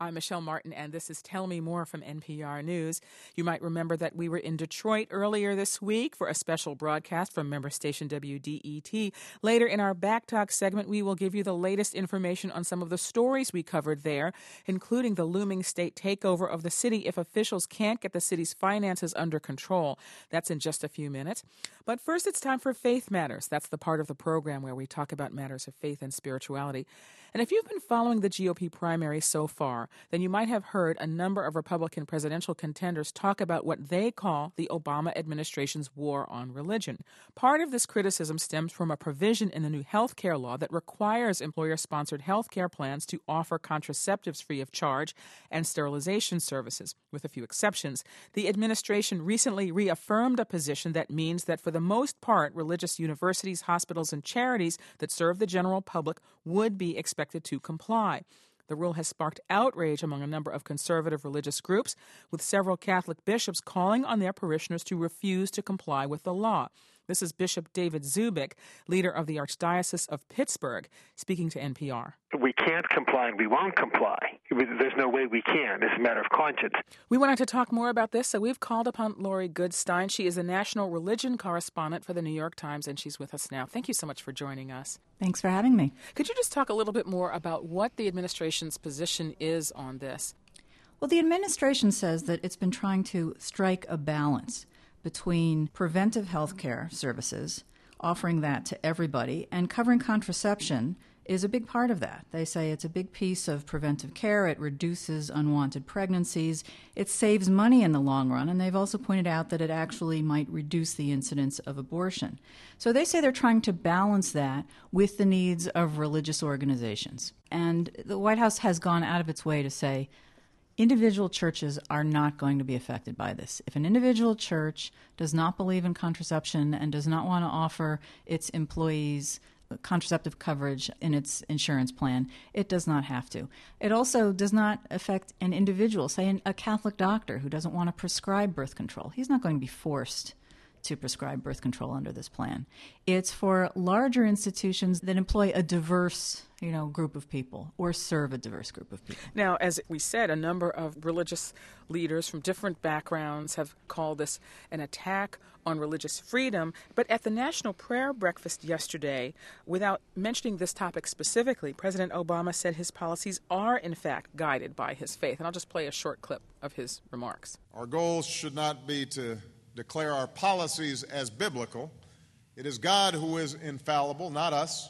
I'm Michelle Martin, and this is Tell Me More from NPR News. You might remember that we were in Detroit earlier this week for a special broadcast from member station WDET. Later in our Back Talk segment, we will give you the latest information on some of the stories we covered there, including the looming state takeover of the city if officials can't get the city's finances under control. That's in just a few minutes. But first, it's time for Faith Matters. That's the part of the program where we talk about matters of faith and spirituality. And if you've been following the GOP primary so far, then you might have heard a number of Republican presidential contenders talk about what they call the Obama administration's war on religion. Part of this criticism stems from a provision in the new health care law that requires employer-sponsored health care plans to offer contraceptives free of charge and sterilization services. With a few exceptions, the administration recently reaffirmed a position that means that for the most part, religious universities, hospitals, and charities that serve the general public would be expected to comply. The rule has sparked outrage among a number of conservative religious groups, with several Catholic bishops calling on their parishioners to refuse to comply with the law. This is Bishop David Zubik, leader of the Archdiocese of Pittsburgh, speaking to NPR. We can't comply and we won't comply. There's no way we can. It's a matter of conscience. We wanted to talk more about this, so we've called upon Lori Goodstein. She is a national religion correspondent for the New York Times, and she's with us now. Thank you so much for joining us. Thanks for having me. Could you just talk a little bit more about what the administration's position is on this? Well, the administration says that it's been trying to strike a balance between preventive health care services, offering that to everybody, and covering contraception is a big part of that. They say it's a big piece of preventive care. It reduces unwanted pregnancies. It saves money in the long run, and they've also pointed out that it actually might reduce the incidence of abortion. So they say they're trying to balance that with the needs of religious organizations. And the White House has gone out of its way to say individual churches are not going to be affected by this. If an individual church does not believe in contraception and does not want to offer its employees contraceptive coverage in its insurance plan, it does not have to. It also does not affect an individual, say a Catholic doctor who doesn't want to prescribe birth control. He's not going to be forced to prescribe birth control under this plan. It's for larger institutions that employ a diverse, group of people or serve a diverse group of people. Now, as we said, a number of religious leaders from different backgrounds have called this an attack on religious freedom. But at the National Prayer Breakfast yesterday, without mentioning this topic specifically, President Obama said his policies are, in fact, guided by his faith. And I'll just play a short clip of his remarks. Our goal should not be to declare our policies as biblical. It is God who is infallible, not us.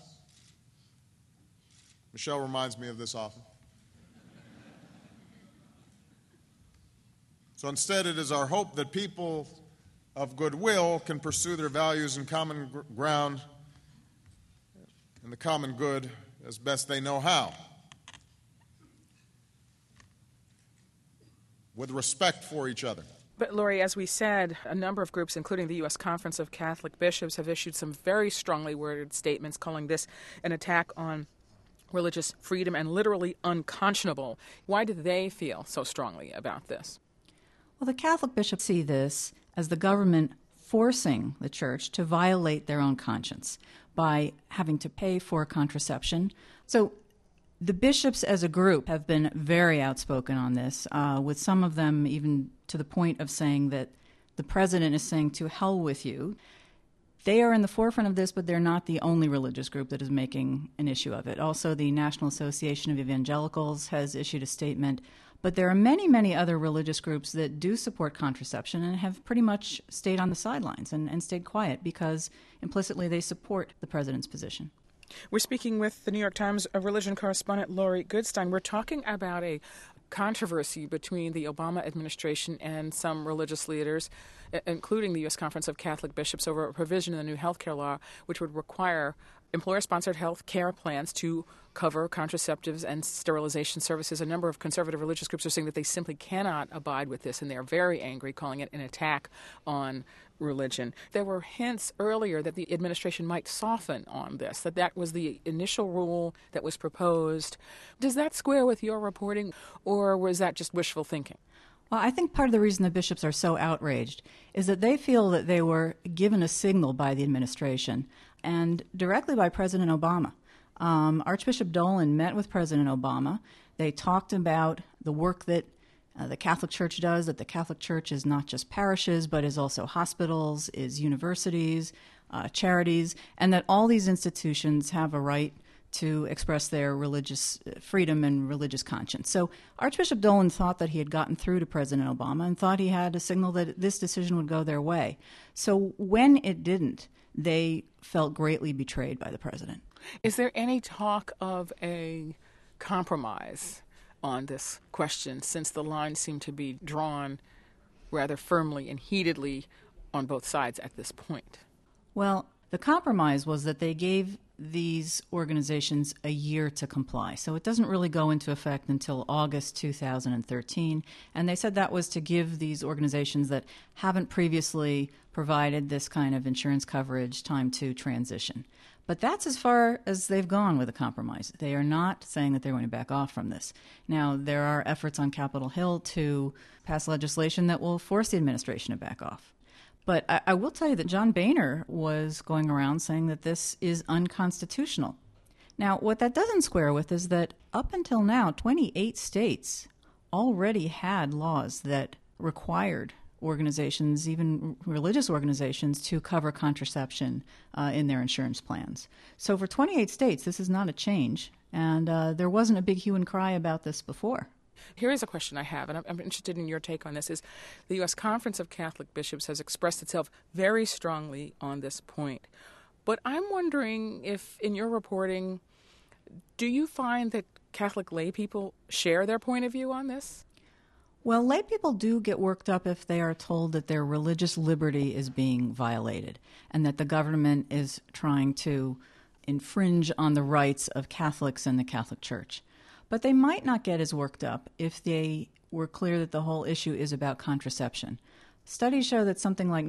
Michelle reminds me of this often. So instead, it is our hope that people of goodwill can pursue their values and common ground and the common good as best they know how, with respect for each other. But, Lori, as we said, a number of groups, including the U.S. Conference of Catholic Bishops, have issued some very strongly worded statements calling this an attack on religious freedom and literally unconscionable. Why do they feel so strongly about this? Well, the Catholic bishops see this as the government forcing the church to violate their own conscience by having to pay for contraception. So the bishops as a group have been very outspoken on this, with some of them even to the point of saying that the president is saying, to hell with you. They are in the forefront of this, but they're not the only religious group that is making an issue of it. Also, the National Association of Evangelicals has issued a statement, but there are many, many other religious groups that do support contraception and have pretty much stayed on the sidelines and stayed quiet because implicitly they support the president's position. We're speaking with the New York Times religion correspondent Lori Goodstein. We're talking about a controversy between the Obama administration and some religious leaders, including the U.S. Conference of Catholic Bishops, over a provision in the new health care law which would require employer-sponsored health care plans to cover contraceptives and sterilization services. A number of conservative religious groups are saying that they simply cannot abide with this, and they're very angry, calling it an attack on religion. There were hints earlier that the administration might soften on this, that was the initial rule that was proposed. Does that square with your reporting, or was that just wishful thinking? Well, I think part of the reason the bishops are so outraged is that they feel that they were given a signal by the administration and directly by President Obama. Archbishop Dolan met with President Obama. They talked about the work that the Catholic Church does, that the Catholic Church is not just parishes, but is also hospitals, is universities, charities, and that all these institutions have a right to express their religious freedom and religious conscience. So Archbishop Dolan thought that he had gotten through to President Obama and thought he had a signal that this decision would go their way. So when it didn't, they felt greatly betrayed by the president. Is there any talk of a compromise on this question, since the lines seem to be drawn rather firmly and heatedly on both sides at this point? Well, the compromise was that they gave these organizations a year to comply. So it doesn't really go into effect until August 2013. And they said that was to give these organizations that haven't previously provided this kind of insurance coverage time to transition. But that's as far as they've gone with a compromise. They are not saying that they're going to back off from this. Now, there are efforts on Capitol Hill to pass legislation that will force the administration to back off. But I will tell you that John Boehner was going around saying that this is unconstitutional. Now, what that doesn't square with is that up until now, 28 states already had laws that required organizations, even religious organizations, to cover contraception in their insurance plans. So for 28 states, this is not a change, and there wasn't a big hue and cry about this before. Here is a question I have, and I'm interested in your take on this, is the U.S. Conference of Catholic Bishops has expressed itself very strongly on this point. But I'm wondering if, in your reporting, do you find that Catholic lay people share their point of view on this? Well, lay people do get worked up if they are told that their religious liberty is being violated and that the government is trying to infringe on the rights of Catholics and the Catholic Church. But they might not get as worked up if they were clear that the whole issue is about contraception. Studies show that something like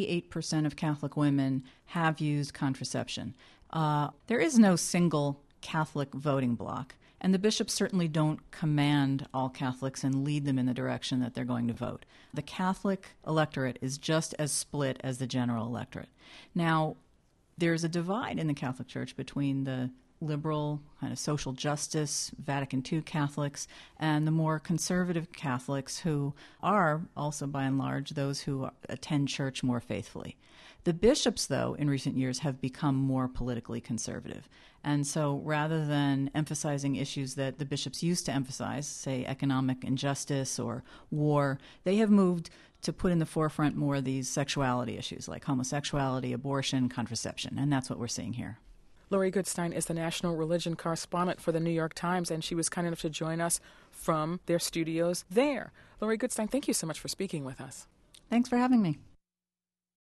98% of Catholic women have used contraception. There is no single Catholic voting bloc, and the bishops certainly don't command all Catholics and lead them in the direction that they're going to vote. The Catholic electorate is just as split as the general electorate. Now, there's a divide in the Catholic Church between the liberal, kind of social justice, Vatican II Catholics, and the more conservative Catholics who are also, by and large, those who attend church more faithfully. The bishops, though, in recent years have become more politically conservative. And so rather than emphasizing issues that the bishops used to emphasize, say economic injustice or war, they have moved to put in the forefront more of these sexuality issues like homosexuality, abortion, contraception, and that's what we're seeing here. Lori Goodstein is the national religion correspondent for the New York Times, and she was kind enough to join us from their studios there. Lori Goodstein, thank you so much for speaking with us. Thanks for having me.